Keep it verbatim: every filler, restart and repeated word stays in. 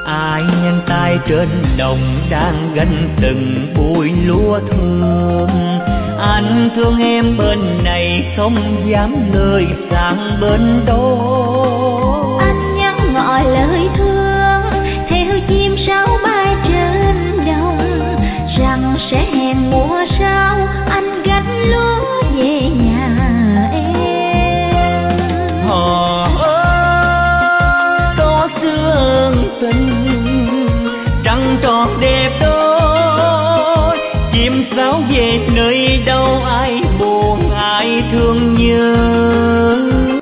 ai nhân tay trên đồng đang gánh từng bụi lúa thơm. Anh thương em bên này không dám lời sang bên đó. Anh nhắn gọi lời thương theo chim sáo bay trên đồng, rằng sẽ hẹn mùa sau anh gánh lúa về nhà em. Hò đó sương tình trăng trọt đẹp đó, chim sáo về nơi đâu ai buồn ai thương nhớ.